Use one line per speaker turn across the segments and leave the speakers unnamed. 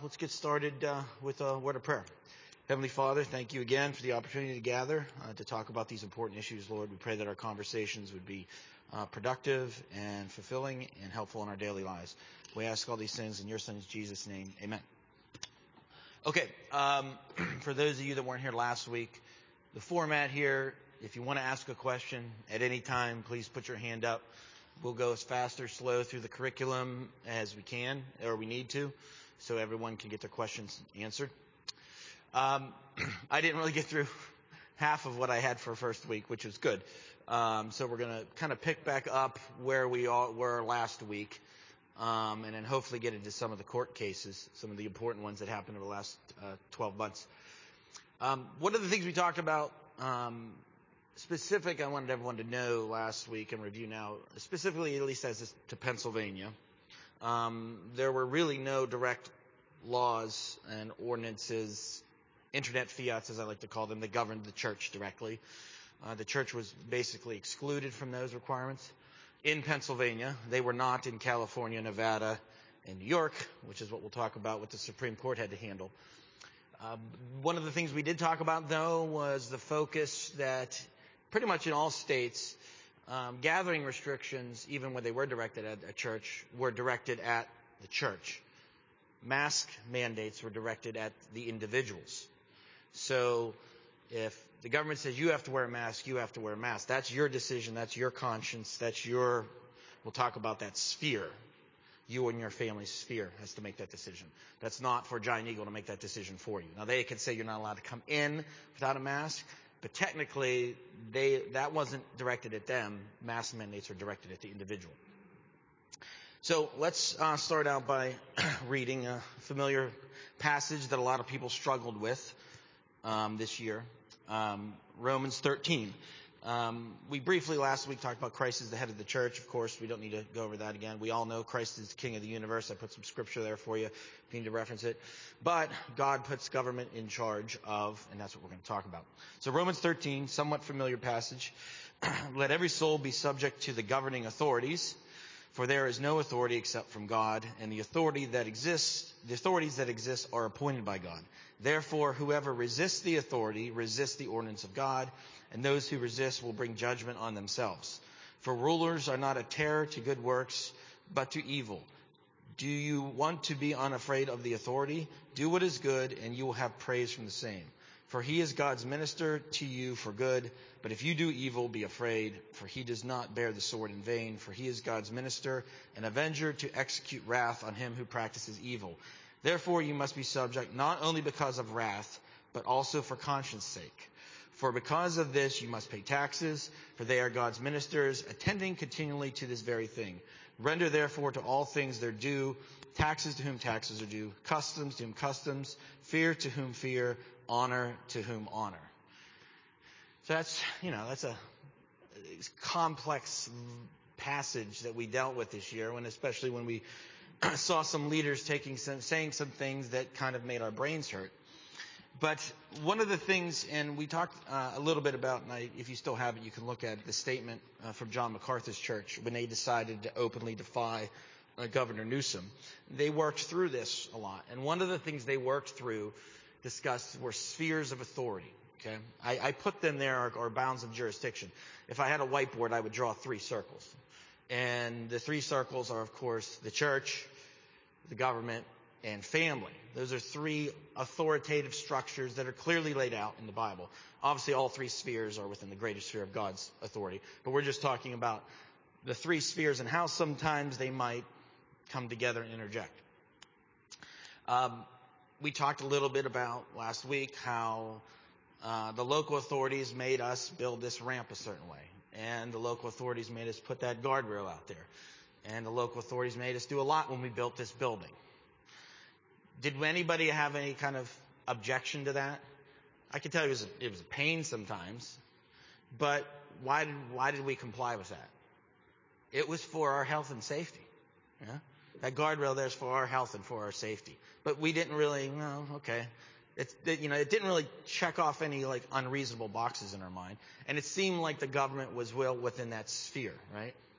Let's get started with a word of prayer. Heavenly Father, thank you again for the opportunity to gather to talk about these important issues, Lord. We pray that our conversations would be productive and fulfilling and helpful in our daily lives. We ask all these things in your Son, Jesus' name. Amen. Okay, for those of you that weren't here last week, the format here, if you want to ask a question at any time, please put your hand up. We'll go as fast or slow through the curriculum as we can, or we need to, so everyone can get their questions answered. I didn't really get through half of what I had for first week, which is good. So we're going to kind of pick back up where we were last week, and then hopefully get into some of the court cases, some of the important ones that happened over the last 12 months. One of the things we talked about specific, I wanted everyone to know last week and review now, specifically at least as this to Pennsylvania, there were really no direct laws and ordinances, internet fiats as I like to call them, that governed the church directly. The church was basically excluded from those requirements in Pennsylvania. They were not in California, Nevada, and New York, which is what we'll talk about what the Supreme Court had to handle. One of the things we did talk about, though, was the focus that pretty much in all states, gathering restrictions, even when they were directed at a church, were directed at the church. Mask mandates were directed at the individuals. So if the government says you have to wear a mask, you have to wear a mask. That's your decision. That's your conscience. We'll talk about that sphere. You and your family's sphere has to make that decision. That's not for Giant Eagle to make that decision for you. Now, they could say you're not allowed to come in without a mask, but technically, that wasn't directed at them. Mask mandates are directed at the individual. So let's start out by reading a familiar passage that a lot of people struggled with this year, Romans 13. We briefly last week talked about Christ as the head of the church. Of course, we don't need to go over that again. We all know Christ is the king of the universe. I put some scripture there for you if you need to reference it. But God puts government in charge of, and that's what we're going to talk about. So Romans 13, somewhat familiar passage. Let every soul be subject to the governing authorities, for there is no authority except from God, and the authorities that exist are appointed by God. Therefore, whoever resists the authority resists the ordinance of God, and those who resist will bring judgment on themselves. For rulers are not a terror to good works, but to evil. Do you want to be unafraid of the authority? Do what is good, and you will have praise from the same. For he is God's minister to you for good. But if you do evil, be afraid, for he does not bear the sword in vain. For he is God's minister, an avenger to execute wrath on him who practices evil. Therefore you must be subject not only because of wrath, but also for conscience sake. For because of this you must pay taxes, for they are God's ministers, attending continually to this very thing. Render therefore to all things their due, taxes to whom taxes are due, customs to whom customs, fear to whom fear, honor to whom honor. So that's a complex passage that we dealt with this year, especially when we saw some leaders saying some things that kind of made our brains hurt. But one of the things, and we talked a little bit about, and if you still have it, you can look at the statement from John MacArthur's church when they decided to openly defy Governor Newsom. They worked through this a lot. And one of the things they discussed were spheres of authority. Okay, I put them there or bounds of jurisdiction. If I had a whiteboard, I would draw 3 circles. And the 3 circles are, of course, the church, the government, and family. Those are 3 authoritative structures that are clearly laid out in the Bible. Obviously, all 3 spheres are within the greater sphere of God's authority. But we're just talking about the 3 spheres and how sometimes they might come together and interject. We talked a little bit about last week how the local authorities made us build this ramp a certain way. And the local authorities made us put that guardrail out there. And the local authorities made us do a lot when we built this building. Did anybody have any kind of objection to that? I can tell you it was a pain sometimes. But why did we comply with that? It was for our health and safety. Yeah? That guardrail there is for our health and for our safety. But we didn't really, okay. It didn't really check off any unreasonable boxes in our mind. And it seemed like the government was well within that sphere,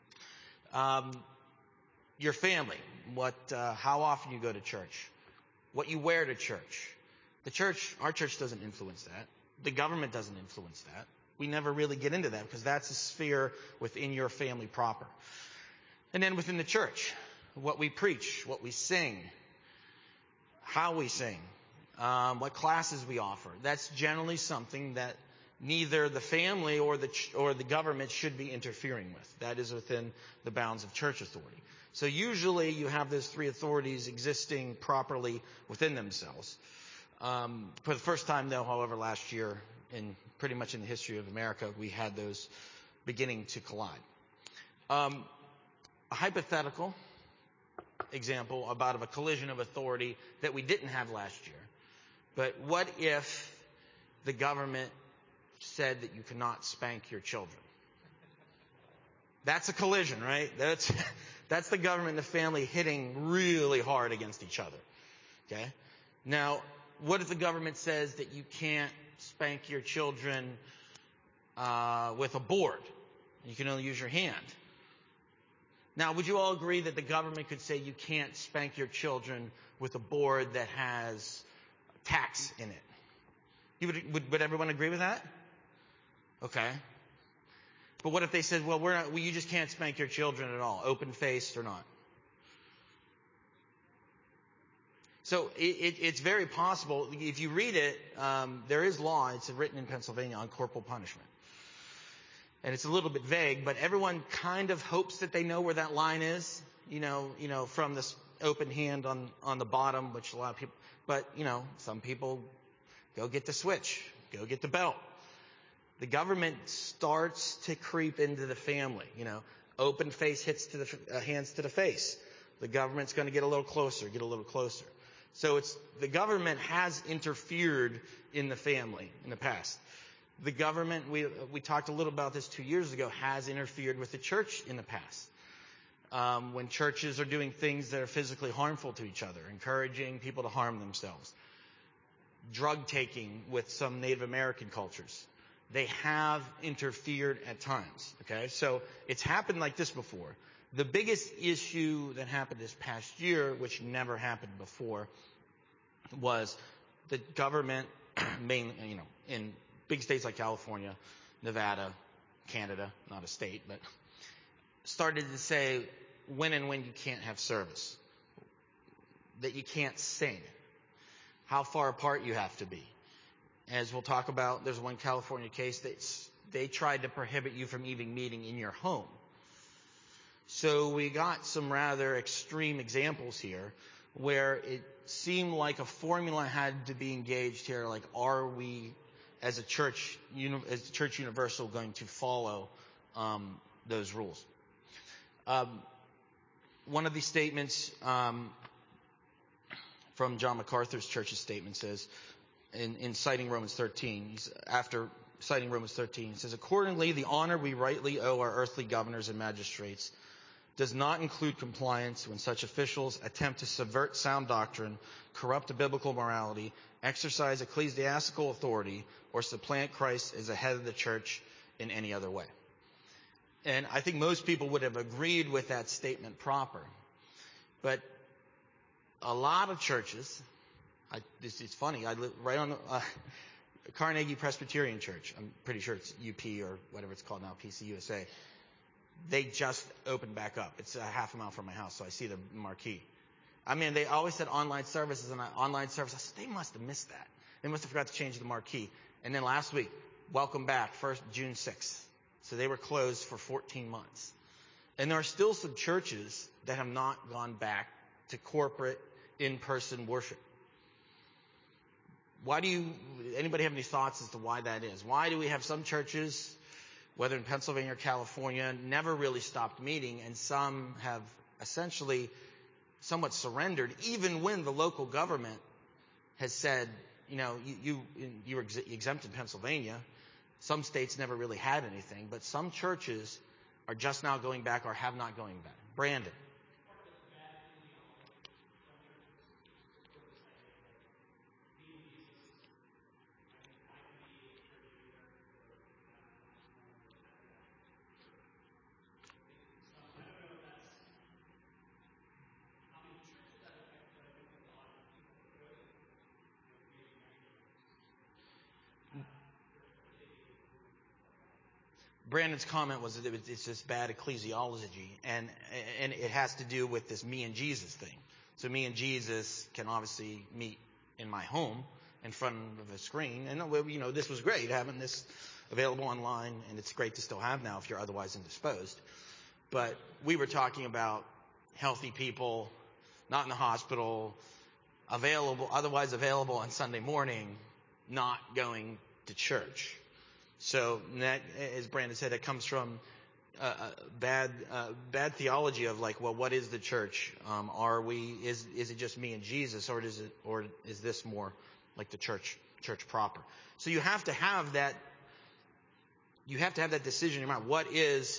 right? Your family, how often you go to church. what you wear to church. Our church doesn't influence that. The government doesn't influence that. We never really get into that because that's a sphere within your family proper. And then within the church, what we preach, what we sing, how we sing, what classes we offer. That's generally something that neither the family or the government should be interfering with. That is within the bounds of church authority. So usually you have those three authorities existing properly within themselves. For the first time, though, however, last year, pretty much in the history of America, we had those beginning to collide. A hypothetical example about a collision of authority that we didn't have last year. But what if the government said that you cannot spank your children? That's a collision, right? That's the government and the family hitting really hard against each other. Okay? Now, what if the government says that you can't spank your children with a board? You can only use your hand. Now, would you all agree that the government could say you can't spank your children with a board that has tacks in it? Would everyone agree with that? Okay. But what if they said, well, you just can't spank your children at all, open-faced or not? So it's very possible. If you read it, there is law. It's written in Pennsylvania on corporal punishment. And it's a little bit vague, but everyone kind of hopes that they know where that line is, from this open hand on the bottom, which a lot of people, but, some people go get the switch, go get the belt. The government starts to creep into the family, open face hits to the hands to the face. The government's going to get a little closer. So the government has interfered in the family in the past. The government, we talked a little about this 2 years ago, has interfered with the church in the past. When churches are doing things that are physically harmful to each other, encouraging people to harm themselves, drug taking with some Native American cultures. They have interfered at times, okay? So it's happened like this before. The biggest issue that happened this past year, which never happened before, was the government, mainly, in big states like California, Nevada, Canada, not a state, but started to say when you can't have service, that you can't sing, how far apart you have to be. As we'll talk about, there's one California case that they tried to prohibit you from even meeting in your home. So we got some rather extreme examples here where it seemed like a formula had to be engaged here, like are we as a church universal going to follow those rules? One of these statements from John MacArthur's church's statement says, in citing Romans 13, after citing Romans 13, he says, accordingly, the honor we rightly owe our earthly governors and magistrates does not include compliance when such officials attempt to subvert sound doctrine, corrupt the biblical morality, exercise ecclesiastical authority, or supplant Christ as the head of the church in any other way. And I think most people would have agreed with that statement proper. But a lot of churches, it's funny, I live right on Carnegie Presbyterian Church. I'm pretty sure it's UP or whatever it's called now, PCUSA. They just opened back up. It's a half a mile from my house, so I see the marquee. I mean, they always said online services and online service. I said, they must have missed that. They must have forgot to change the marquee. And then last week, welcome back, June 6th. So they were closed for 14 months. And there are still some churches that have not gone back to corporate in-person worship. Anybody have any thoughts as to why that is? Why do we have some churches, whether in Pennsylvania or California, never really stopped meeting, and some have essentially somewhat surrendered, even when the local government has said, you were exempt in Pennsylvania. Some states never really had anything, but some churches are just now going back or have not going back. Brandon. Brandon's comment was that it's just bad ecclesiology, and it has to do with this me and Jesus thing. So me and Jesus can obviously meet in my home in front of a screen, and this was great having this available online, and it's great to still have now if you're otherwise indisposed. But we were talking about healthy people, not in the hospital, otherwise available on Sunday morning, not going to church. So that, as Brandon said, it comes from bad theology of like, well, what is the church? Is it just me and Jesus, or is this more like the church proper? So you have to have that. You have to have that decision in your mind. What does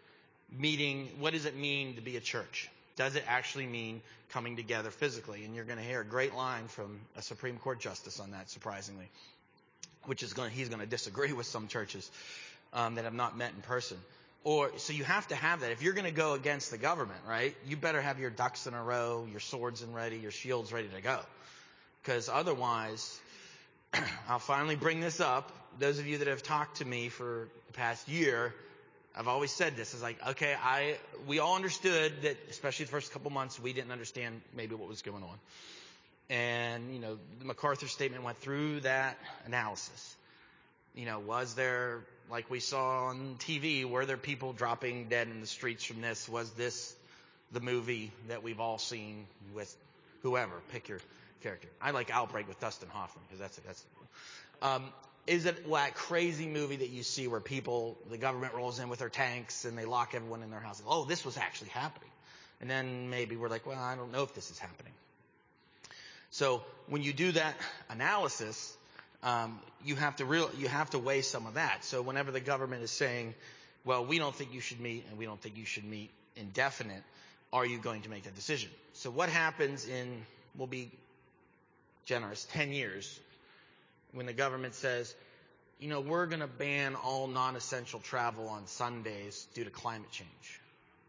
it mean to be a church? Does it actually mean coming together physically? And you're going to hear a great line from a Supreme Court justice on that, surprisingly, he's going to disagree with some churches that have not met in person. So you have to have that. If you're going to go against the government, right, you better have your ducks in a row, your swords ready, your shields ready to go. Because otherwise, I'll finally bring this up. Those of you that have talked to me for the past year, I've always said this. It's like, okay, we all understood that, especially the first couple months, we didn't understand maybe what was going on. And, the MacArthur statement went through that analysis. Was there, like we saw on TV, were there people dropping dead in the streets from this? Was this the movie that we've all seen with whoever? Pick your character. I like Outbreak with Dustin Hoffman because that's is it that crazy movie that you see where the government rolls in with their tanks and they lock everyone in their house? Oh, this was actually happening. And then maybe we're like, well, I don't know if this is happening. So when you do that analysis, you have to weigh some of that. So whenever the government is saying, well, we don't think you should meet and we don't think you should meet indefinite, are you going to make that decision? So what happens we'll be generous, 10 years, when the government says, we're going to ban all non-essential travel on Sundays due to climate change?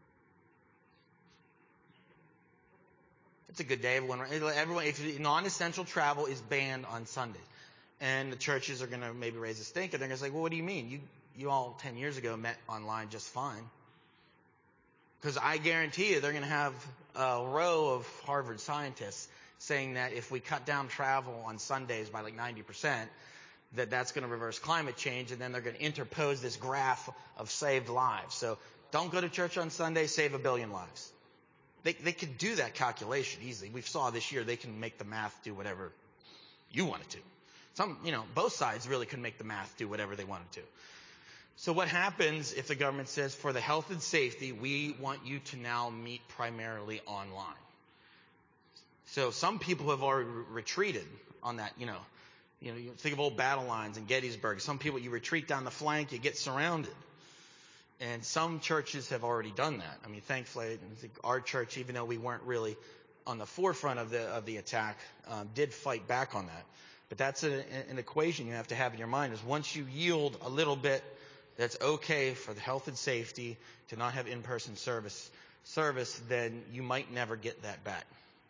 It's a good day. Everyone, if non-essential travel is banned on Sundays, and the churches are going to maybe raise a stink, and they're going to say, well, what do you mean? You all 10 years ago met online just fine. Because I guarantee you they're going to have a row of Harvard scientists saying that if we cut down travel on Sundays by like 90%, that's going to reverse climate change, and then they're going to interpose this graph of saved lives. So don't go to church on Sunday, save 1 billion lives. They could do that calculation easily. We saw this year they can make the math do whatever you want it to. Both sides really can make the math do whatever they want it to. So what happens if the government says, for the health and safety, we want you to now meet primarily online? So some people have already retreated on that, you think of old battle lines in Gettysburg. Some people, you retreat down the flank, you get surrounded. And some churches have already done that. I mean, thankfully, I think our church, even though we weren't really on the forefront of the attack, did fight back on that. But that's an equation you have to have in your mind, is once you yield a little bit, that's okay for the health and safety to not have in-person service, then you might never get that back.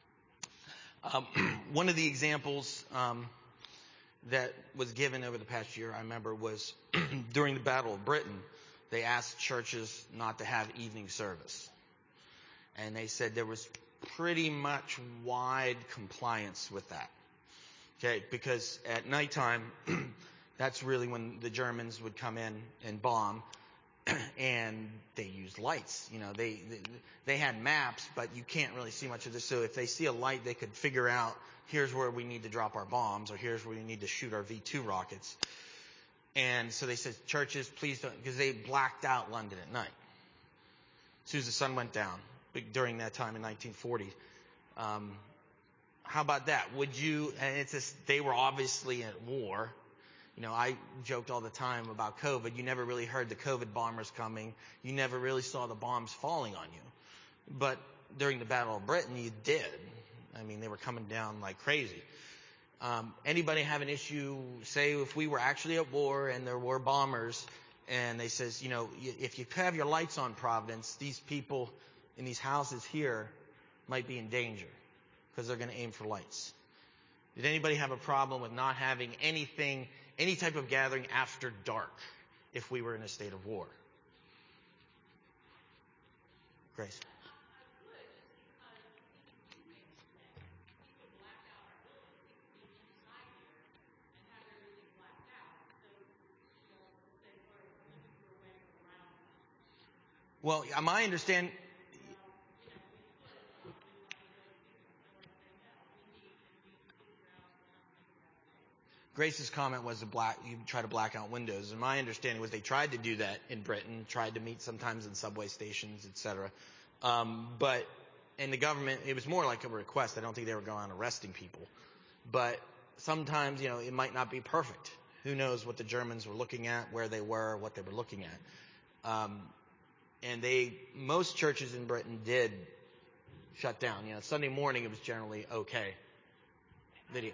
One of the examples that was given over the past year, I remember, was during the Battle of Britain. They asked churches not to have evening service. And they said there was pretty much wide compliance with that. Okay, because at nighttime, that's really when the Germans would come in and bomb, and they used lights. They had maps, but you can't really see much of this. So if they see a light, they could figure out, here's where we need to drop our bombs, or here's where we need to shoot our V-2 rockets. And so they said, churches, please don't, because they blacked out London at night. As soon as the sun went down, during that time in 1940. How about that? And they were obviously at war. I joked all the time about COVID. You never really heard the COVID bombers coming. You never really saw the bombs falling on you. But during the Battle of Britain, you did. I mean, they were coming down like crazy. Anybody have an issue, say if we were actually at war and there were bombers, and they says, if you have your lights on, Providence, these people in these houses here might be in danger because they're going to aim for lights. Did anybody have a problem with not having any type of gathering after dark? if we were in a state of war. Grace. Well, my understanding. Grace's comment was you try to black out windows, and my understanding was they tried to do that in Britain, tried to meet sometimes in subway stations, etc. But in the government, it was more like a request. I don't think they were going on arresting people, but sometimes it might not be perfect. Who knows what the Germans were looking at, where they were, what they were looking at, and most churches in Britain did shut down. Sunday morning it was generally okay. Lydia.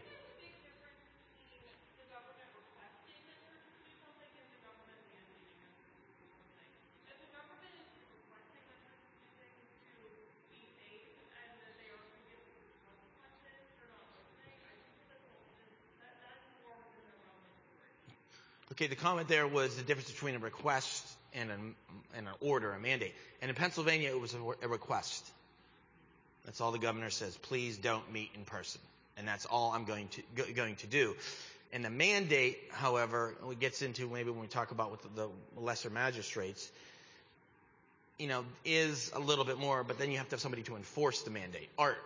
Okay, the comment there was the difference between a request and an order, a mandate. And in Pennsylvania, it was a request. That's all the governor says. Please don't meet in person. And that's all I'm going to do. And the mandate, however, it gets into maybe when we talk about with the lesser magistrates, is a little bit more, but then you have to have somebody to enforce the mandate. Art.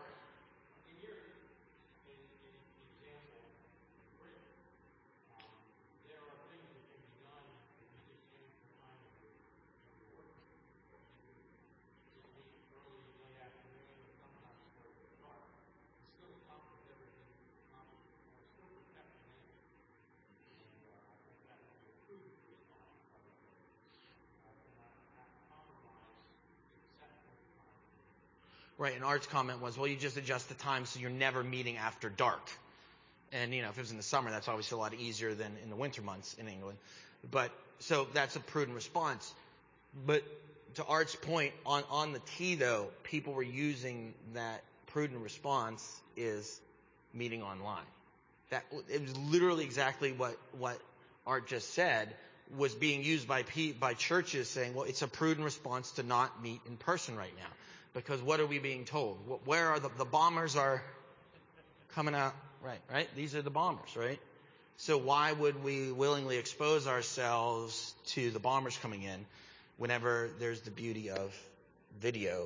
Right, and Art's comment was, well, you just adjust the time so you're never meeting after dark. And, if it was in the summer, that's obviously a lot easier than in the winter months in England. But, so that's a prudent response. But to Art's point, on the T, though, people were using that prudent response is meeting online. It was literally exactly what Art just said was being used by churches saying, well, it's a prudent response to not meet in person right now. Because what are we being told? Where are the bombers are coming out? Right? These are the bombers, right? So why would we willingly expose ourselves to the bombers coming in whenever there's the beauty of video?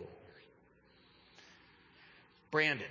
Brandon.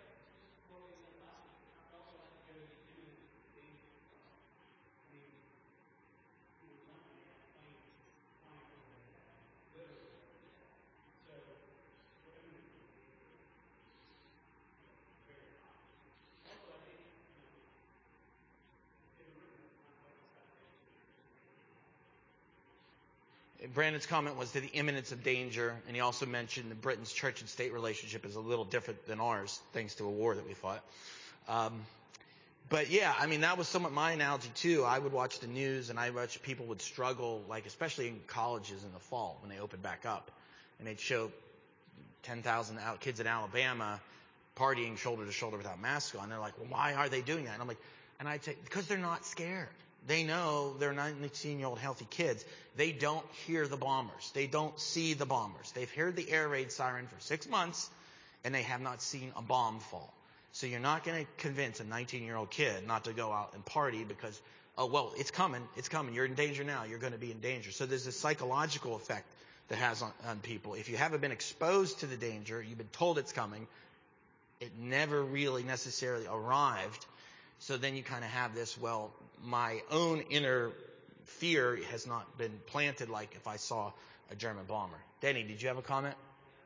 Brandon's comment was to the imminence of danger, and he also mentioned that Britain's church and state relationship is a little different than ours, thanks to a war that we fought. But yeah, that was somewhat my analogy too. I would watch the news, and I watch people would struggle, especially in colleges in the fall when they opened back up, and they'd show 10,000 kids in Alabama partying shoulder to shoulder without masks on. They're like, well, why are they doing that? And I'm like, and I'd say, because they're not scared. They know they're 19-year-old healthy kids. They don't hear the bombers. They don't see the bombers. They've heard the air raid siren for 6 months, and they have not seen a bomb fall. So you're not going to convince a 19-year-old kid not to go out and party because, oh, well, it's coming. It's coming. You're in danger now. You're going to be in danger. So there's this psychological effect that has on people. If you haven't been exposed to the danger, you've been told it's coming, it never really necessarily arrived. So then you kind of have this, well, my own inner fear has not been planted like if I saw a German bomber. Denny, did you have a comment?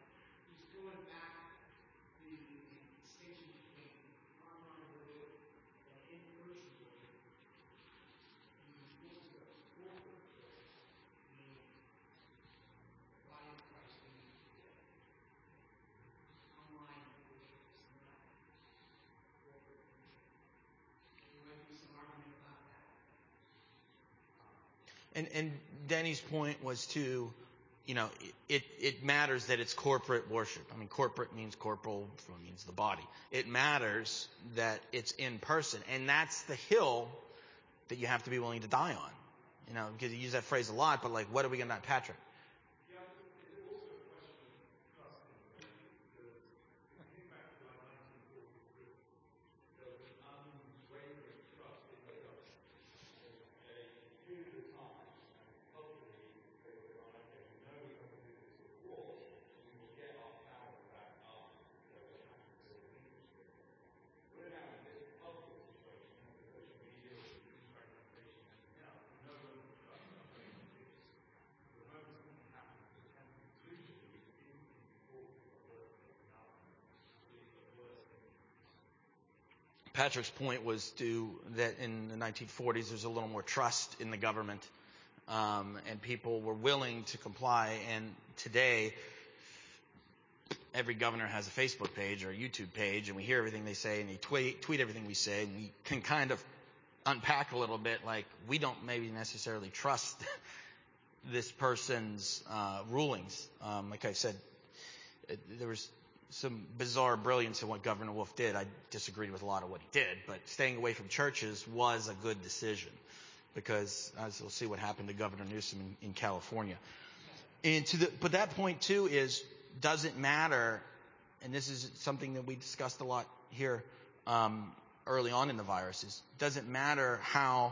And Denny's point was to, it matters that it's corporate worship. Corporate means corporal, means the body. It matters that it's in person. And that's the hill that you have to be willing to die on. because you use that phrase a lot, but like, what are we going to, Patrick? Patrick's point was that in the 1940s there's a little more trust in the government, and people were willing to comply. And today, every governor has a Facebook page or a YouTube page, and we hear everything they say, and they tweet everything we say, and we can kind of unpack a little bit. Like, we don't maybe necessarily trust this person's rulings. Like I said, there was some bizarre brilliance in what Governor Wolf did. I disagreed with a lot of what he did, but staying away from churches was a good decision, because as we'll see what happened to Governor Newsom in California. But that point too doesn't matter, and this is something that we discussed a lot here early on in the virus, doesn't matter how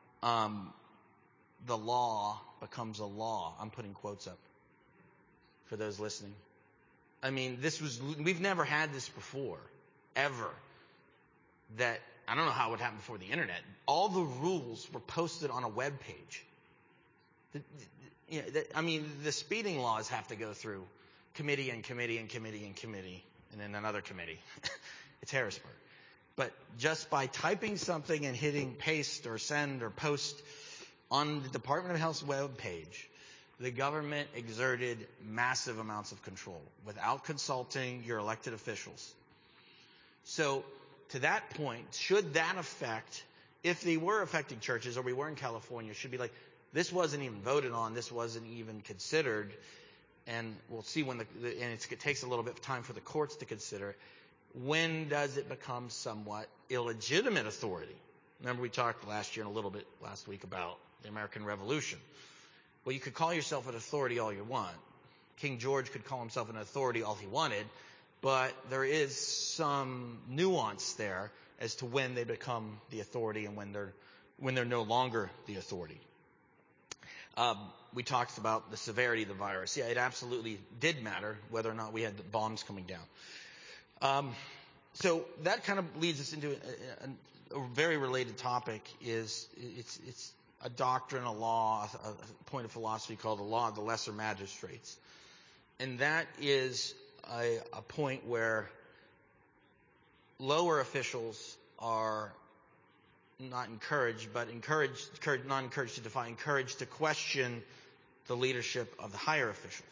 the law becomes a law. I'm putting quotes up for those listening. I mean, we've never had this before, ever. That, I don't know how it would happen before the internet. All the rules were posted on a web page. The speeding laws have to go through committee and committee and committee and committee, and then another committee. It's Harrisburg. But just by typing something and hitting paste or send or post on the Department of Health's web page, the government exerted massive amounts of control without consulting your elected officials. So to that point, should that affect, if they were affecting churches, or we were in California, should be like, this wasn't even voted on, this wasn't even considered, and we'll see when it takes a little bit of time for the courts to consider it. When does it become somewhat illegitimate authority? Remember, we talked last week about the American Revolution. Well, you could call yourself an authority all you want. King George could call himself an authority all he wanted, but there is some nuance there as to when they become the authority and when they're no longer the authority. We talked about the severity of the virus. Yeah, it absolutely did matter whether or not we had the bombs coming down. So that kind of leads us into a very related topic. It's a doctrine, a law, a point of philosophy called the law of the lesser magistrates. And that is a point where lower officials are not encouraged to question the leadership of the higher officials.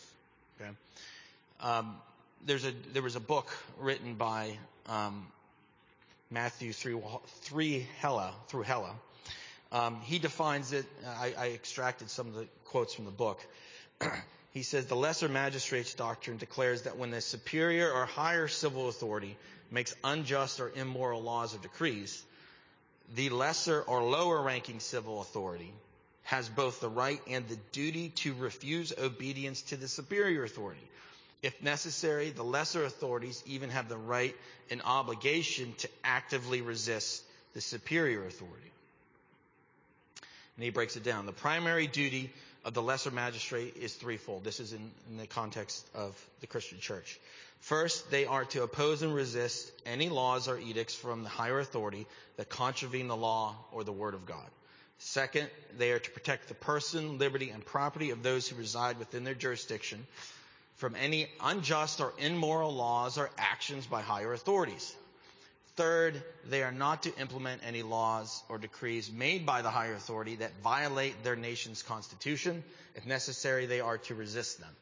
Okay? There was a book written by Matthew through Hella. He defines it. I extracted some of the quotes from the book. He says, the lesser magistrates doctrine declares that when the superior or higher civil authority makes unjust or immoral laws or decrees, the lesser or lower ranking civil authority has both the right and the duty to refuse obedience to the superior authority. If necessary, the lesser authorities even have the right and obligation to actively resist the superior authority. And he breaks it down. The primary duty of the lesser magistrate is threefold. This is in the context of the Christian church. First, they are to oppose and resist any laws or edicts from the higher authority that contravene the law or the word of God. Second, they are to protect the person, liberty, and property of those who reside within their jurisdiction from any unjust or immoral laws or actions by higher authorities. Third, they are not to implement any laws or decrees made by the higher authority that violate their nation's constitution. If necessary, they are to resist them.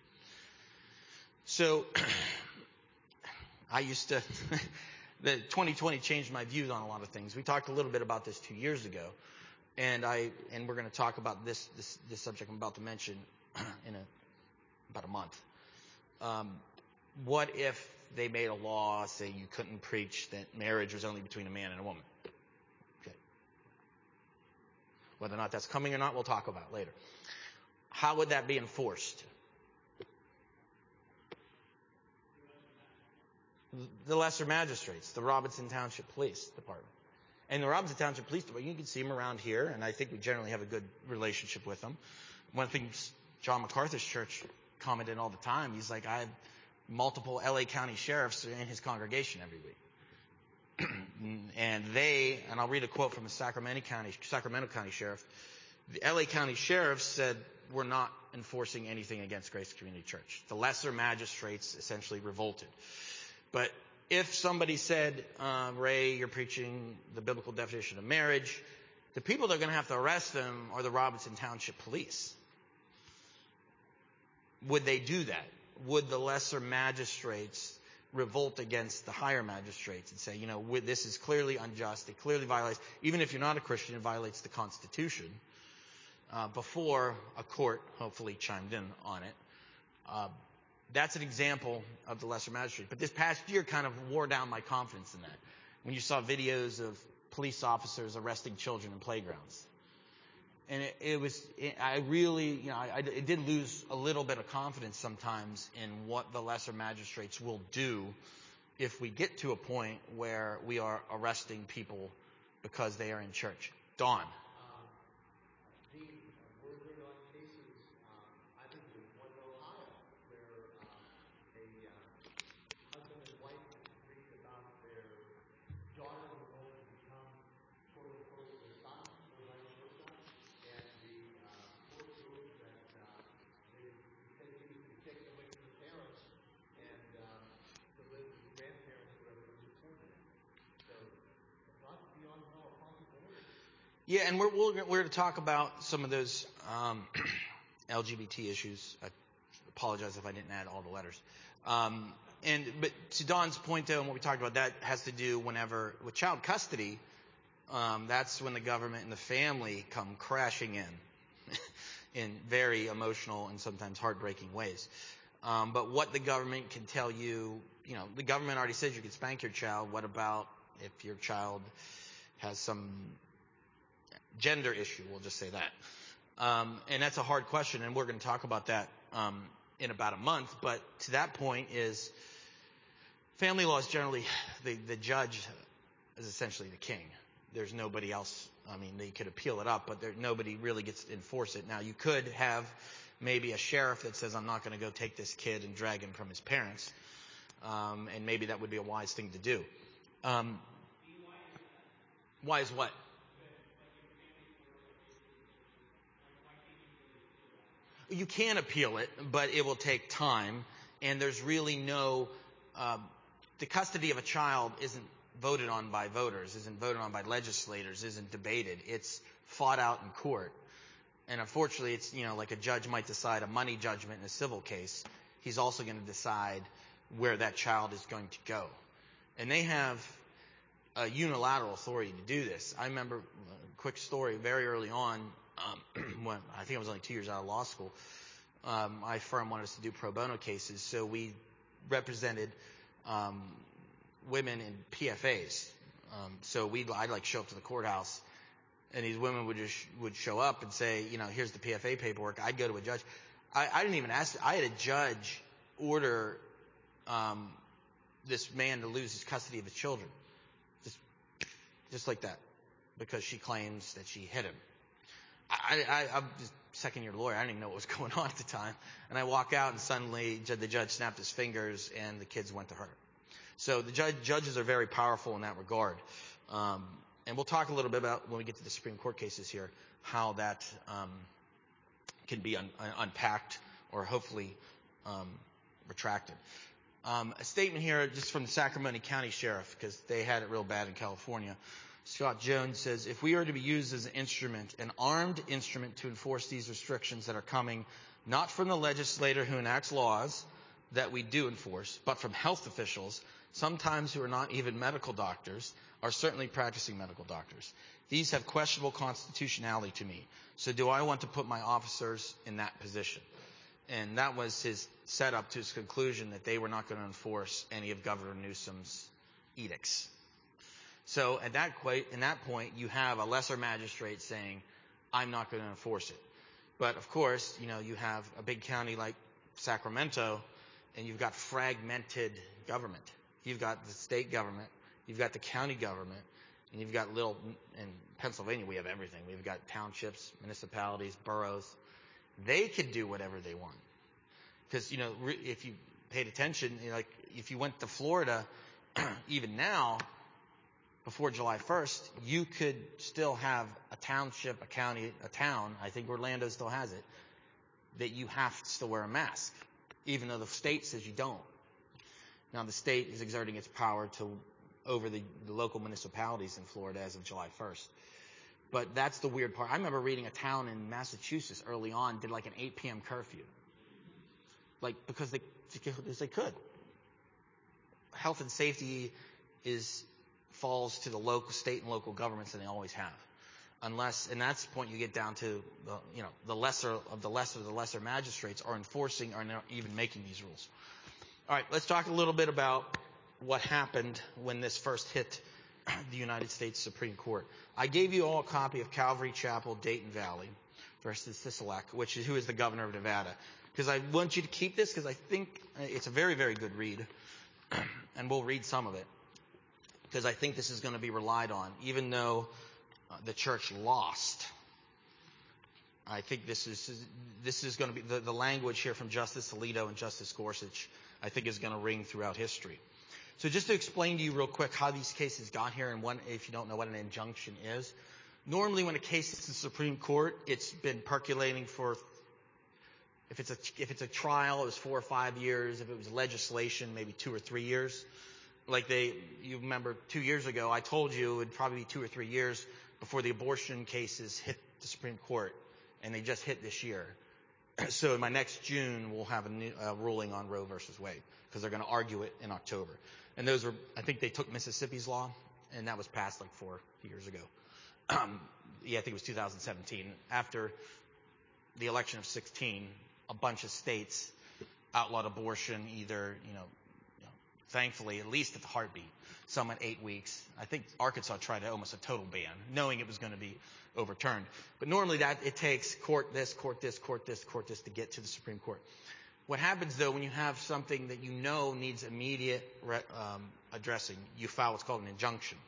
So, the 2020 changed my views on a lot of things. We talked a little bit about this 2 years ago, and we're going to talk about this subject I'm about to mention in about a month. What if they made a law saying you couldn't preach that marriage was only between a man and a woman? Okay. Whether or not that's coming or not, we'll talk about later. How would that be enforced? The lesser magistrates, the Robinson Township Police Department. And the Robinson Township Police Department, you can see them around here, and I think we generally have a good relationship with them. One of the things John MacArthur's church commented all the time, he's like, I have multiple LA County sheriffs in his congregation every week. And I'll read a quote from the Sacramento County Sheriff. The LA County Sheriff said, we're not enforcing anything against Grace Community Church. The lesser magistrates essentially revolted. But if somebody said, Ray, you're preaching the biblical definition of marriage, the people that are going to have to arrest them are the Robinson Township Police. Would they do that? Would the lesser magistrates revolt against the higher magistrates and say, this is clearly unjust, it clearly violates, even if you're not a Christian, it violates the Constitution, before a court hopefully chimed in on it? That's an example of the lesser magistrate. But this past year kind of wore down my confidence in that. When you saw videos of police officers arresting children in playgrounds. And it did lose a little bit of confidence sometimes in what the lesser magistrates will do if we get to a point where we are arresting people because they are in church. Dawn. Yeah, and we're going to talk about some of those LGBT issues. I apologize if I didn't add all the letters. But to Dawn's point, though, and what we talked about, that has to do with child custody, that's when the government and the family come crashing in very emotional and sometimes heartbreaking ways. But what the government can tell you, the government already says you can spank your child. What about if your child has some gender issue? We'll just say that. And that's a hard question, and we're going to talk about that in about a month. But to that point is family law is generally, the judge is essentially the king. There's nobody else. I mean, they could appeal it up, but nobody really gets to enforce it. Now, you could have maybe a sheriff that says, I'm not going to go take this kid and drag him from his parents. And maybe that would be a wise thing to do. Wise what? You can appeal it, but it will take time, and there's really no the custody of a child isn't voted on by voters, isn't voted on by legislators, isn't debated. It's fought out in court. And unfortunately, it's, like a judge might decide a money judgment in a civil case. He's also going to decide where that child is going to go. And they have a unilateral authority to do this. I remember a quick story very early on, when I think I was only 2 years out of law school. My firm wanted us to do pro bono cases, so we represented women in PFAs. So I'd show up to the courthouse, and these women would show up and say, here's the PFA paperwork. I'd go to a judge. I didn't even ask. I had a judge order this man to lose his custody of his children, just like that, because she claims that she hit him. I'm just second-year lawyer. I didn't even know what was going on at the time. And I walk out, and suddenly the judge snapped his fingers, and the kids went to her. So the judges are very powerful in that regard. And we'll talk a little bit about, when we get to the Supreme Court cases here, how that can be unpacked or hopefully retracted. A statement here just from the Sacramento County Sheriff, because they had it real bad in California. Scott Jones says, if we are to be used as an armed instrument to enforce these restrictions that are coming, not from the legislator who enacts laws that we do enforce, but from health officials, sometimes who are not even medical doctors, are certainly practicing medical doctors. These have questionable constitutionality to me. So do I want to put my officers in that position? And that was his setup to his conclusion that they were not going to enforce any of Governor Newsom's edicts. So in that point, you have a lesser magistrate saying, I'm not going to enforce it. But of course, you have a big county like Sacramento, and you've got fragmented government. You've got the state government, you've got the county government, and you've got in Pennsylvania, we have everything. We've got townships, municipalities, boroughs. They could do whatever they want. Because, if you paid attention, like if you went to Florida, even now, before July 1st, you could still have a township, a county, a town, I think Orlando still has it, that you have to still wear a mask, even though the state says you don't. Now, the state is exerting its power over the local municipalities in Florida as of July 1st. But that's the weird part. I remember reading a town in Massachusetts early on did like an 8 p.m. curfew. Because they could. Health and safety falls to the local, state and local governments, and they always have. And that's the point you get down to the lesser of the lesser magistrates are enforcing or not even making these rules. All right, let's talk a little bit about what happened when this first hit the United States Supreme Court. I gave you all a copy of Calvary Chapel, Dayton Valley versus Sisolak, who is the governor of Nevada. Because I want you to keep this because I think it's a very, very good read, and we'll read some of it. Because I think this is going to be relied on, even though the church lost. I think this is going to be the language here from Justice Alito and Justice Gorsuch, I think is going to ring throughout history. So just to explain to you real quick how these cases got here, and if you don't know what an injunction is, normally when a case is to the Supreme Court, it's been percolating for, if it's a trial, it was 4 or 5 years. If it was legislation, maybe 2 or 3 years. You remember 2 years ago, I told you it would probably be 2 or 3 years before the abortion cases hit the Supreme Court, and they just hit this year. So in my next June, we'll have a new ruling on Roe versus Wade, because they're going to argue it in October. And I think they took Mississippi's law, and that was passed 4 years ago. I think it was 2017. After the election of 2016, a bunch of states outlawed abortion either, thankfully, at least at the heartbeat, some at 8 weeks. I think Arkansas tried almost a total ban, knowing it was going to be overturned. But normally it takes court this, court this, court this, court this to get to the Supreme Court. What happens, though, when you have something that needs immediate addressing, you file what's called an injunction.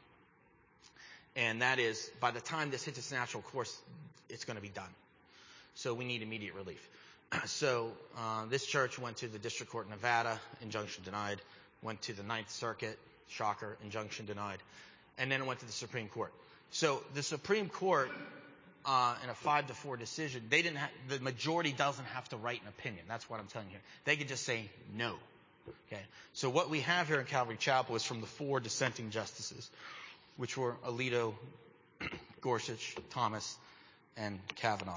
And that is, by the time this hits its natural course, it's going to be done. So we need immediate relief. So this church went to the District Court in Nevada, injunction denied. Went to the Ninth Circuit, shocker, injunction denied. And then it went to the Supreme Court. So the Supreme Court, in a 5-4 decision, the majority doesn't have to write an opinion. That's what I'm telling you. They could just say no. Okay. So what we have here in Calvary Chapel is from the 4 dissenting justices, which were Alito, Gorsuch, Thomas, and Kavanaugh.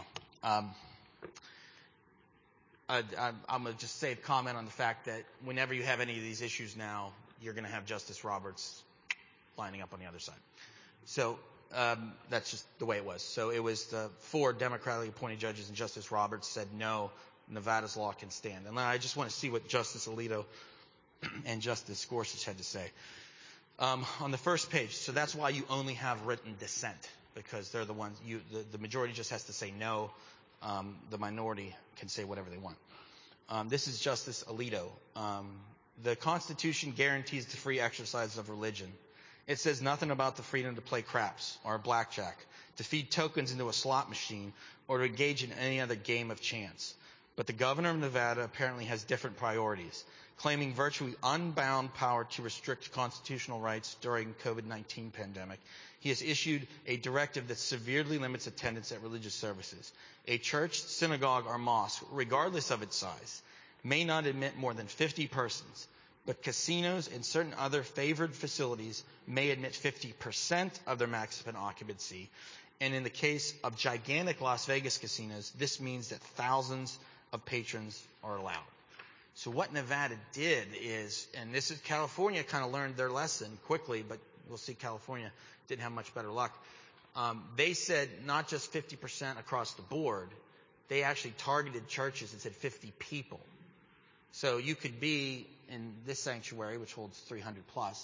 I'm going to just say a comment on the fact that whenever you have any of these issues now, you're going to have Justice Roberts lining up on the other side. So that's just the way it was. So it was the 4 democratically appointed judges, and Justice Roberts said no, Nevada's law can stand. And then I just want to see what Justice Alito and Justice Gorsuch had to say. On the first page, so that's why you only have written dissent, because they're the ones, the majority just has to say no. The minority can say whatever they want. This is Justice Alito. The Constitution guarantees the free exercise of religion. It says nothing about the freedom to play craps or blackjack, to feed tokens into a slot machine, or to engage in any other game of chance. But the governor of Nevada apparently has different priorities, claiming virtually unbound power to restrict constitutional rights during COVID-19 pandemic. He has issued a directive that severely limits attendance at religious services. A church, synagogue, or mosque, regardless of its size, may not admit more than 50 persons, but casinos and certain other favored facilities may admit 50% of their maximum occupancy. And in the case of gigantic Las Vegas casinos, this means that thousands of patrons are allowed. So what Nevada did is, and this is California kind of learned their lesson quickly, but we'll see California didn't have much better luck. They said not just 50% across the board. They actually targeted churches and said 50 people. So you could be in this sanctuary, which holds 300 plus.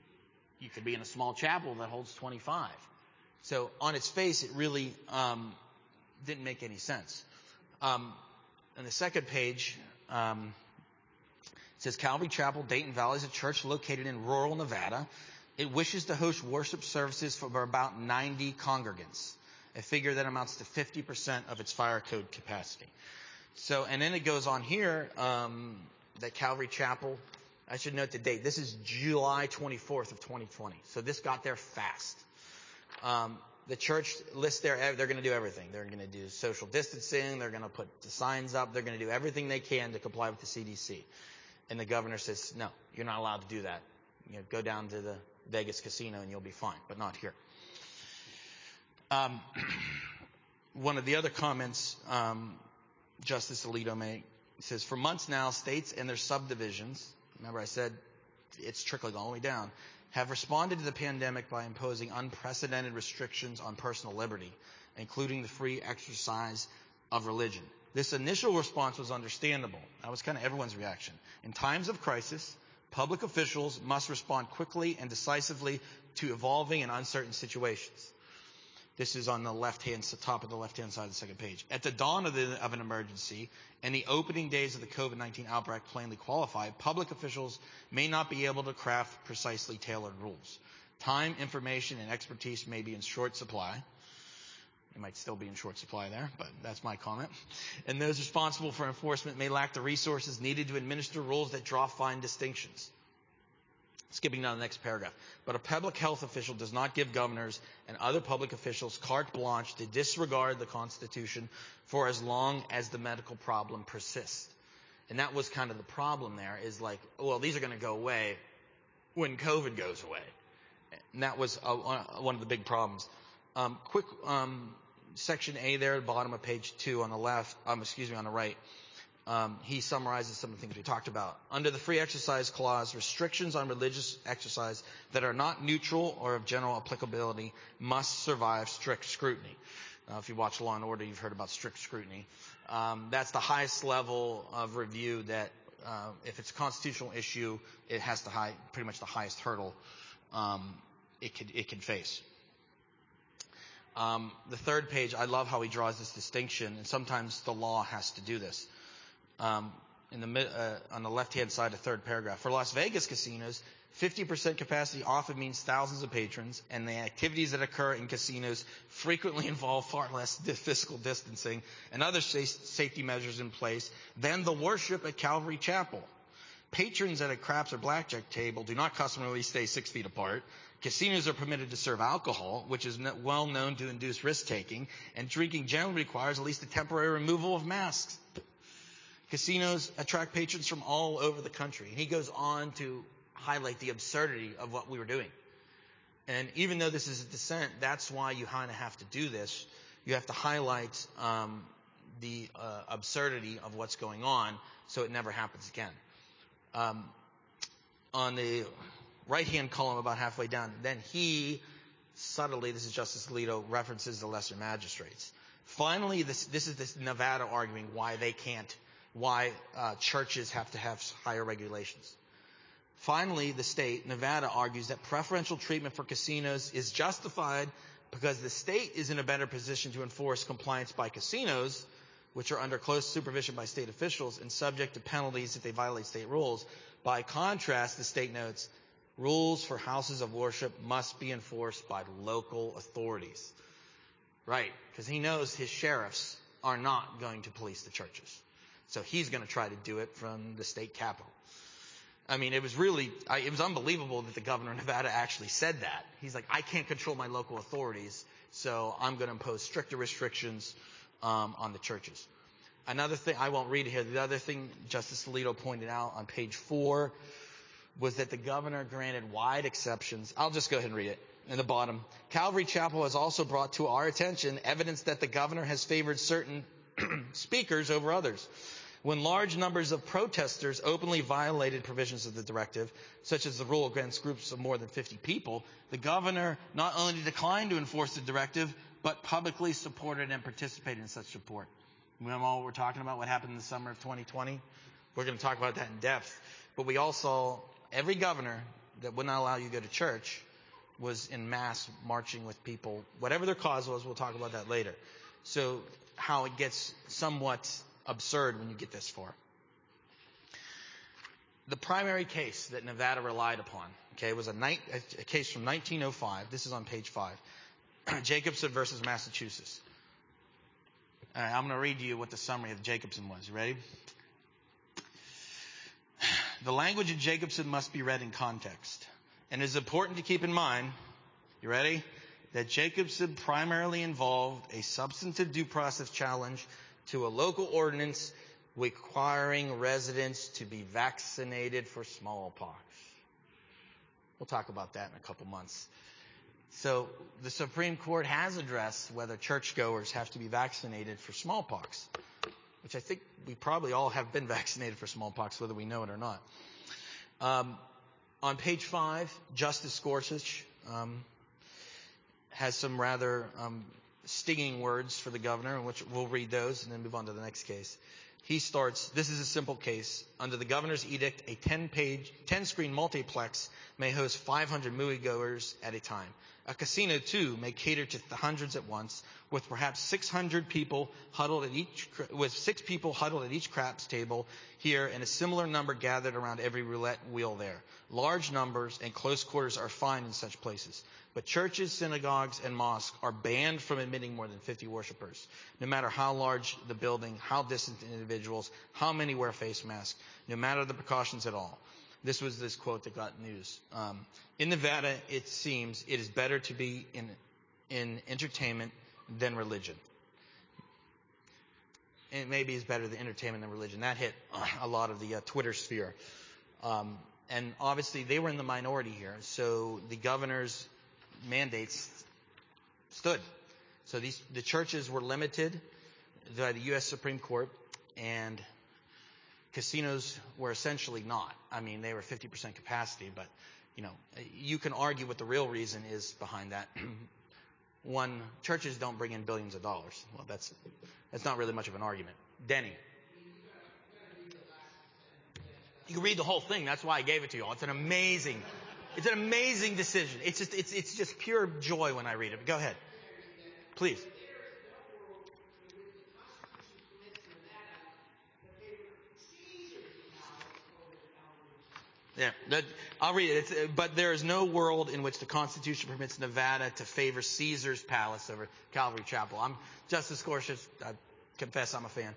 You could be in a small chapel that holds 25. So on its face, it really didn't make any sense. On the second page, it says Calvary Chapel, Dayton Valley is a church located in rural Nevada. It wishes to host worship services for about 90 congregants, a figure that amounts to 50% of its fire code capacity. So, and then it goes on here that Calvary Chapel, I should note the date. This is July 24th of 2020. So this got there fast. The church lists they're going to do everything. They're going to do social distancing. They're going to put the signs up. They're going to do everything they can to comply with the CDC. And the governor says, no, you're not allowed to do that. Go down to the Vegas casino and you'll be fine, but not here. One of the other comments Justice Alito made says, for months now, states and their subdivisions, remember I said it's trickling all the way down, have responded to the pandemic by imposing unprecedented restrictions on personal liberty, including the free exercise of religion. This initial response was understandable. That was kind of everyone's reaction. In times of crisis, public officials must respond quickly and decisively to evolving and uncertain situations. This is on the top of the left-hand side of the second page. At the dawn of an emergency and the opening days of the COVID-19 outbreak plainly qualify, public officials may not be able to craft precisely tailored rules. Time, information, and expertise may be in short supply. It might still be in short supply there, but that's my comment. And those responsible for enforcement may lack the resources needed to administer rules that draw fine distinctions. Skipping down the next paragraph. But a public health official does not give governors and other public officials carte blanche to disregard the Constitution for as long as the medical problem persists. And that was kind of the problem there, is like, well, these are going to go away when COVID goes away. And that was one of the big problems. Section A there at the bottom of page 2 on the left, on the right. He summarizes some of the things we talked about. Under the Free Exercise Clause, restrictions on religious exercise that are not neutral or of general applicability must survive strict scrutiny. If you watch Law & Order, you've heard about strict scrutiny. That's the highest level of review that, if it's a constitutional issue, it has pretty much the highest hurdle it can face. The third page, I love how he draws this distinction, and sometimes the law has to do this. On the left-hand side, the third paragraph. For Las Vegas casinos, 50% capacity often means thousands of patrons, and the activities that occur in casinos frequently involve far less physical distancing and other safety measures in place than the worship at Calvary Chapel. Patrons at a craps or blackjack table do not customarily stay 6 feet apart. Casinos are permitted to serve alcohol, which is well known to induce risk-taking, and drinking generally requires at least a temporary removal of masks. Casinos attract patrons from all over the country. And he goes on to highlight the absurdity of what we were doing. And even though this is a dissent, that's why you kind of have to do this. You have to highlight the absurdity of what's going on so it never happens again. On the right-hand column about halfway down, then he subtly, this is Justice Alito, references the lesser magistrates. Finally, this is Nevada arguing why churches have to have higher regulations. Finally, the state, Nevada, argues that preferential treatment for casinos is justified because the state is in a better position to enforce compliance by casinos, which are under close supervision by state officials and subject to penalties if they violate state rules. By contrast, the state notes, rules for houses of worship must be enforced by local authorities. Right, because he knows his sheriffs are not going to police the churches. So he's going to try to do it from the state capitol. I mean, it was unbelievable that the governor of Nevada actually said that. He's like, I can't control my local authorities, so I'm going to impose stricter restrictions on the churches. Another thing, I won't read it here, the other thing Justice Alito pointed out on page 4 was that the governor granted wide exceptions. I'll just go ahead and read it. In the bottom, Calvary Chapel has also brought to our attention evidence that the governor has favored certain speakers over others. When large numbers of protesters openly violated provisions of the directive, such as the rule against groups of more than 50 people, the governor not only declined to enforce the directive, but publicly supported and participated in such support. Remember what we're talking about, what happened in the summer of 2020? We're going to talk about that in depth. But we all saw every governor that would not allow you to go to church was in mass marching with people. Whatever their cause was, we'll talk about that later. So how it gets somewhat absurd when you get this far. The primary case that Nevada relied upon, was a case from 1905. This is on page 5. Jacobson versus Massachusetts. All right, I'm going to read to you what the summary of Jacobson was. You ready? The language of Jacobson must be read in context. And it is important to keep in mind, you ready, that Jacobson primarily involved a substantive due process challenge to a local ordinance requiring residents to be vaccinated for smallpox. We'll talk about that in a couple months. So the Supreme Court has addressed whether churchgoers have to be vaccinated for smallpox, which I think we probably all have been vaccinated for smallpox, whether we know it or not. On page 5, Justice Gorsuch has some rather stinging words for the governor, which we'll read those and then move on to the next case. He starts, this is a simple case. Under the governor's edict, a 10-screen multiplex may host 500 moviegoers at a time. A casino, too, may cater to the hundreds at once, with perhaps 6 people huddled at each craps table here and a similar number gathered around every roulette wheel there. Large numbers and close quarters are fine in such places. But churches, synagogues, and mosques are banned from admitting more than 50 worshipers, no matter how large the building, how distant individuals, how many wear face masks, no matter the precautions at all. This was this quote that got news. In Nevada, it seems it is better to be in entertainment than religion. And maybe it's better than entertainment than religion. That hit a lot of the Twitter sphere. And obviously, they were in the minority here, so the governor's mandates stood. So the churches were limited by the U.S. Supreme Court, and casinos were essentially not. I mean, they were 50% capacity, but you can argue what the real reason is behind that. One, churches don't bring in billions of dollars. Well, that's not really much of an argument. Denny. You can read the whole thing. That's why I gave it to you all. It's an amazing decision. It's just pure joy when I read it. Go ahead. Please. Yeah, I'll read it. But there is no world in which the Constitution permits Nevada to favor Caesar's Palace over Calvary Chapel. I'm Justice Gorsuch. I confess I'm a fan.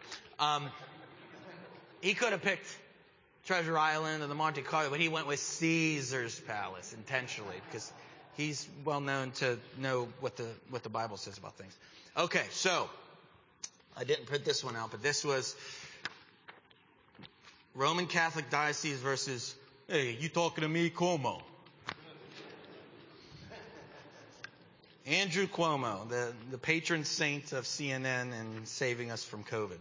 He could have picked Treasure Island or the Monte Carlo, but he went with Caesar's Palace intentionally because he's well known to know what the Bible says about things. Okay, so I didn't print this one out, but this was Roman Catholic Diocese versus, hey, you talking to me, Cuomo? Andrew Cuomo, the patron saint of CNN and saving us from COVID.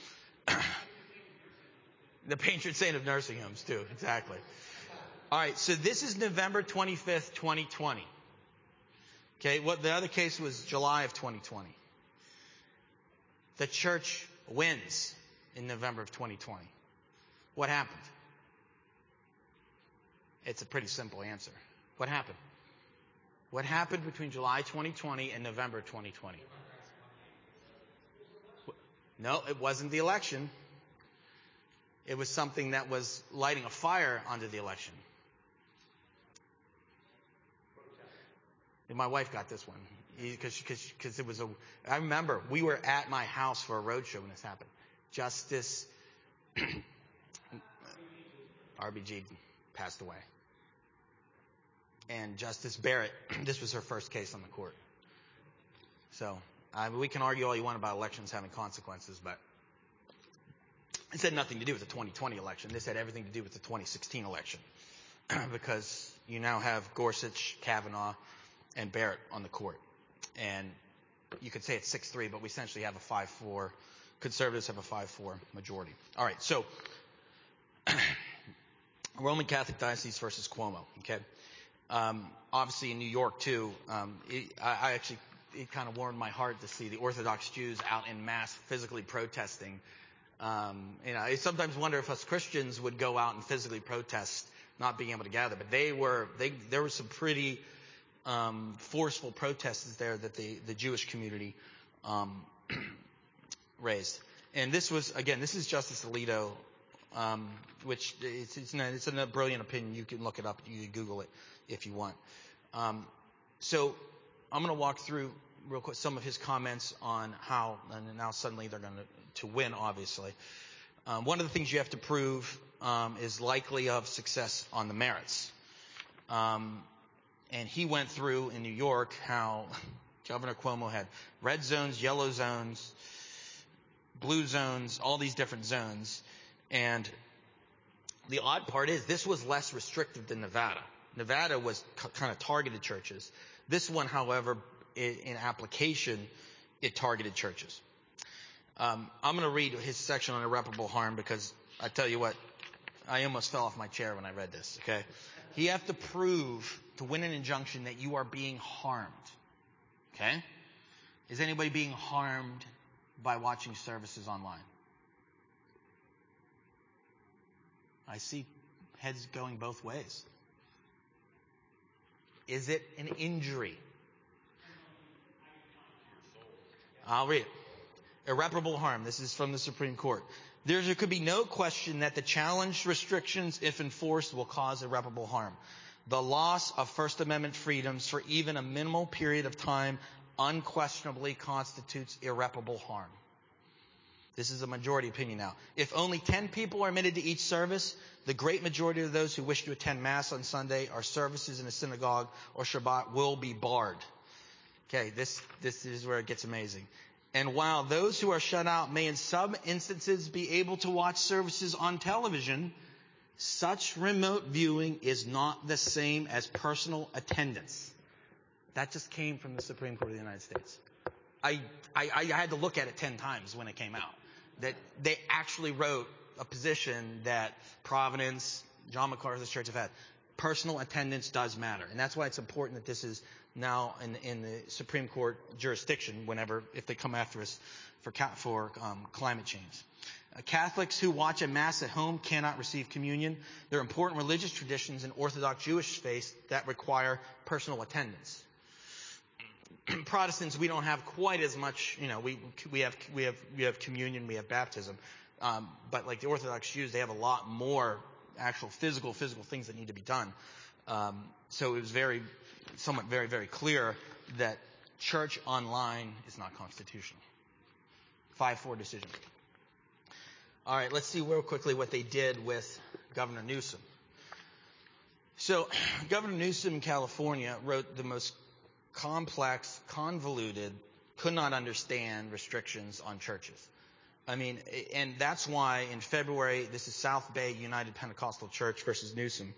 The patron saint of nursing homes, too. Exactly. All right, so this is November 25th, 2020. Okay, the other case was July of 2020. The church wins in November of 2020. What happened? It's a pretty simple answer. What happened? What happened between July 2020 and November 2020? No, it wasn't the election. It was something that was lighting a fire under the election. And my wife got this one because it was I remember we were at my house for a roadshow when this happened. Justice RBG passed away. And Justice Barrett, this was her first case on the court. So we can argue all you want about elections having consequences, but this had nothing to do with the 2020 election. This had everything to do with the 2016 election because you now have Gorsuch, Kavanaugh, and Barrett on the court. And you could say it's 6-3, but we essentially have a 5-4. Conservatives have a 5-4 majority. All right, so Roman Catholic Diocese versus Cuomo, okay? Obviously in New York, too, it kind of warmed my heart to see the Orthodox Jews out en masse physically protesting. I sometimes wonder if us Christians would go out and physically protest not being able to gather. But there were some pretty forceful protesters there that the Jewish community raised. And this is Justice Alito, which it's a brilliant opinion. You can look it up. You can Google it if you want. So I'm going to walk through real quick some of his comments on how, and now suddenly they're going to win, obviously. One of the things you have to prove is likely of success on the merits. And he went through in New York how Governor Cuomo had red zones, yellow zones, blue zones, all these different zones. And the odd part is this was less restrictive than Nevada. Nevada was kind of targeted churches. This one, however, in application, it targeted churches. I'm going to read his section on irreparable harm because I tell you what, I almost fell off my chair when I read this, okay? You have to prove to win an injunction that you are being harmed, okay? Is anybody being harmed by watching services online? I see heads going both ways. Is it an injury? I'll read it. Irreparable harm. This is from the Supreme Court. There could be no question that the challenged restrictions, if enforced, will cause irreparable harm. The loss of First Amendment freedoms for even a minimal period of time unquestionably constitutes irreparable harm. This is a majority opinion now. If only 10 people are admitted to each service, the great majority of those who wish to attend Mass on Sunday or services in a synagogue or Shabbat will be barred. Okay, this is where it gets amazing. And while those who are shut out may in some instances be able to watch services on television, such remote viewing is not the same as personal attendance. That just came from the Supreme Court of the United States. I had to look at it 10 times when it came out. That they actually wrote a position that Providence, John MacArthur's church have had. Personal attendance does matter. And that's why it's important that this is now in the Supreme Court jurisdiction if they come after us for climate change. Catholics who watch a Mass at home cannot receive communion. There are important religious traditions in Orthodox Jewish faith that require personal attendance. Protestants, we don't have quite as much, we have communion, we have baptism. But like the Orthodox Jews, they have a lot more actual physical things that need to be done. So it was very clear that church online is not constitutional. 5-4 decision. All right, let's see real quickly what they did with Governor Newsom. So Governor Newsom in California wrote the most complex, convoluted, could not understand restrictions on churches. I mean, and that's why in February, this is South Bay United Pentecostal Church versus Newsom.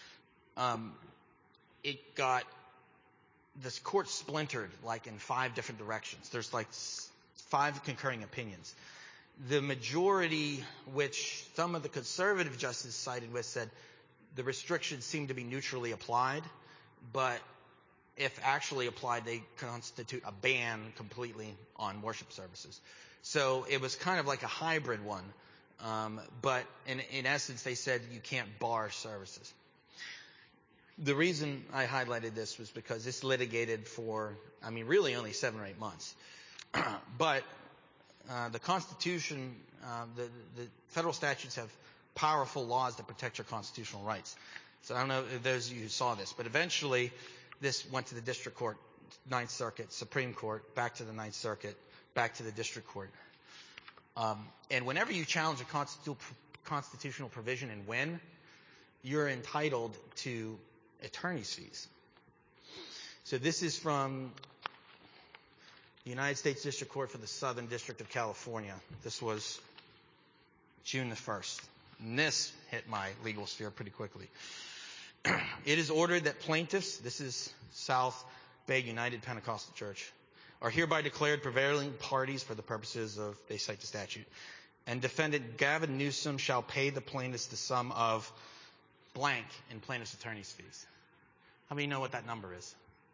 This court splintered like in 5 different directions. There's like 5 concurring opinions. The majority, which some of the conservative justices sided with, said the restrictions seem to be neutrally applied, but if actually applied, they constitute a ban completely on worship services. So it was kind of like a hybrid one. But in essence, they said you can't bar services. The reason I highlighted this was because this litigated for, really only 7 or 8 months. But the Constitution, the federal statutes have powerful laws that protect your constitutional rights. So I don't know if those of you who saw this, but eventually this went to the district court, Ninth Circuit, Supreme Court, back to the Ninth Circuit, back to the district court. And whenever you challenge a constitutional provision and win, you're entitled to attorney's fees. So this is from the United States District Court for the Southern District of California. This was June the 1st. And this hit my legal sphere pretty quickly. It is ordered that plaintiffs, this is South Bay United Pentecostal Church, are hereby declared prevailing parties for the purposes of, they cite the statute, and defendant Gavin Newsom shall pay the plaintiffs the sum of blank in plaintiff's attorney's fees. How many know what that number is?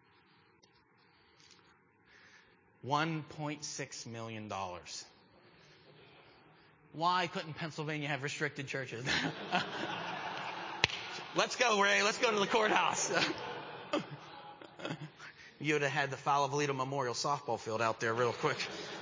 $1.6 million. Why couldn't Pennsylvania have restricted churches? Let's go, Ray. Let's go to the courthouse. you would have had the Falavalito Memorial softball field out there real quick.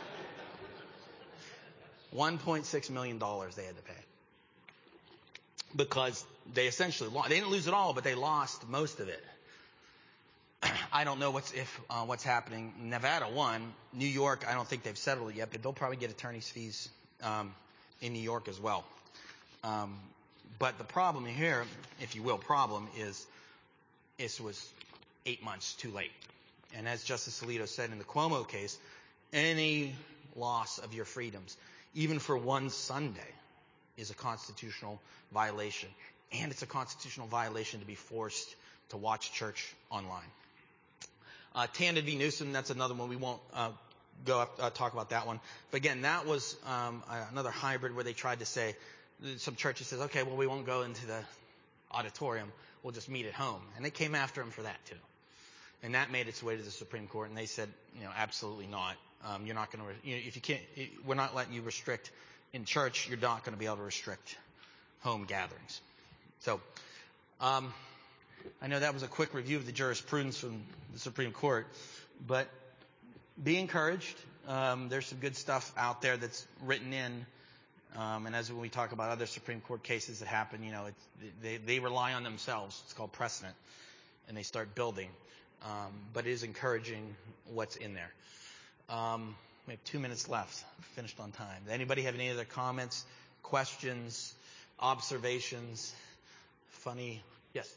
$1.6 million they had to pay. Because they essentially lost. They didn't lose it all, but they lost most of it. I don't know what's happening. Nevada won. New York, I don't think they've settled it yet, but they'll probably get attorney's fees in New York as well. But the problem here, if you will, is it was 8 months too late. And as Justice Alito said in the Cuomo case, any loss of your freedoms, even for one Sunday, is a constitutional violation. And it's a constitutional violation to be forced to watch church online. Tanda v. Newsom, that's another one. We won't talk about that one. But again, that was another hybrid where they tried to say, some churches says, okay, well, we won't go into the auditorium. We'll just meet at home. And they came after him for that, too. And that made its way to the Supreme Court. And they said, absolutely not. You're not going to, if you can't, we're not letting you restrict in church. You're not going to be able to restrict home gatherings. So, I know that was a quick review of the jurisprudence from the Supreme Court, but be encouraged. There's some good stuff out there that's written in, and as when we talk about other Supreme Court cases that happen, they rely on themselves. It's called precedent, and they start building. But it is encouraging what's in there. We have 2 minutes left. Finished on time. Anybody have any other comments, questions, observations? Funny? Yes.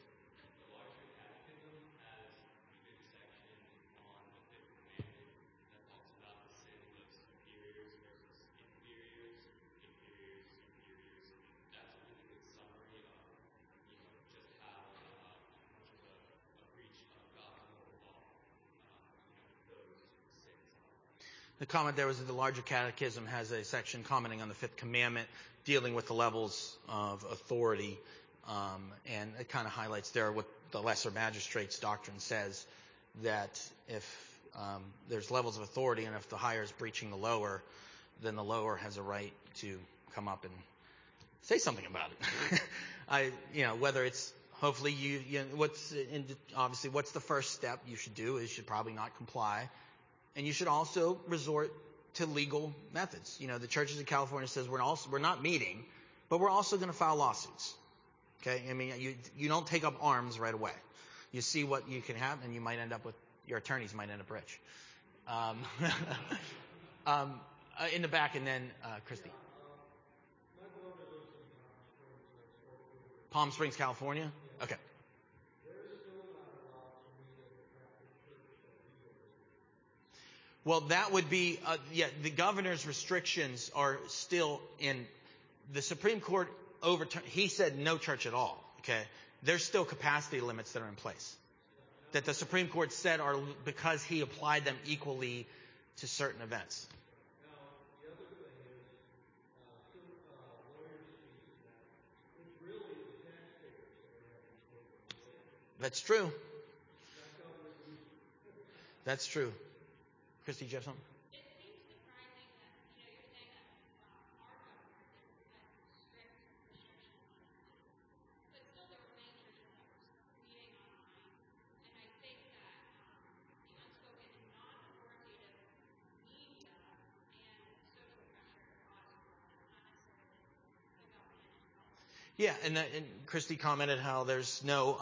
The comment there was that the larger catechism has a section commenting on the fifth commandment, dealing with the levels of authority, and it kind of highlights there what the lesser magistrate's doctrine says, that if there's levels of authority and if the higher is breaching the lower, then the lower has a right to come up and say something about it. Whether it's hopefully obviously what's the first step you should do is you should probably not comply. And you should also resort to legal methods. The churches in California says we're not meeting, but we're also going to file lawsuits. Okay? I mean, you don't take up arms right away. You see what you can have, and you might end up with your attorneys might end up rich. In the back, and then Christy. Palm Springs, California. Okay. Well, that would be, the governor's restrictions are still in. The Supreme Court overturned. He said no church at all. Okay. There's still capacity limits that are in place that the Supreme Court said are because he applied them equally to certain events. That's true. That's true. Christy, do you have something?
It seems surprising that, you're saying that our government has strict restrictions on it, but still there were many churches that were meeting online, and I think that the unspoken and non-authoritative media and social pressure caused not necessarily the government.
Yeah, and Christy commented how there's no,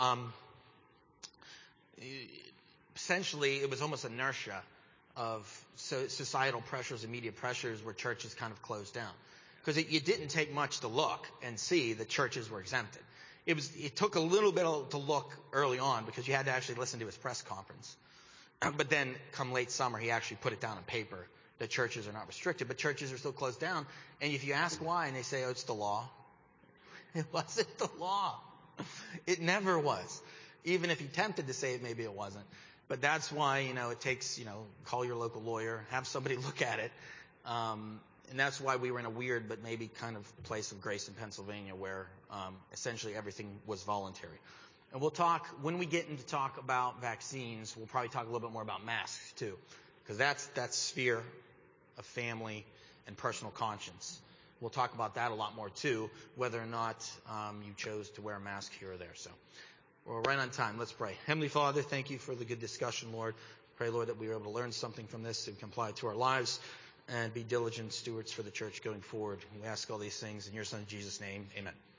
essentially it was almost inertia of societal pressures and media pressures where churches kind of closed down. Because it didn't take much to look and see that churches were exempted. It took a little bit to look early on because you had to actually listen to his press conference. But then come late summer, he actually put it down on paper that churches are not restricted, but churches are still closed down. And if you ask why, and they say, oh, it's the law. It wasn't the law. It never was. Even if he tempted to say it, maybe it wasn't. But that's why, it takes, call your local lawyer, have somebody look at it. And that's why we were in a weird but maybe kind of place of grace in Pennsylvania where essentially everything was voluntary. And we'll talk, when we get into talk about vaccines, we'll probably talk a little bit more about masks too. Because that's sphere of family and personal conscience. We'll talk about that a lot more too, whether or not you chose to wear a mask here or there. So we're right on time. Let's pray. Heavenly Father, thank you for the good discussion, Lord. Pray, Lord, that we are able to learn something from this and apply it to our lives and be diligent stewards for the church going forward. We ask all these things in your Son, Jesus' name. Amen.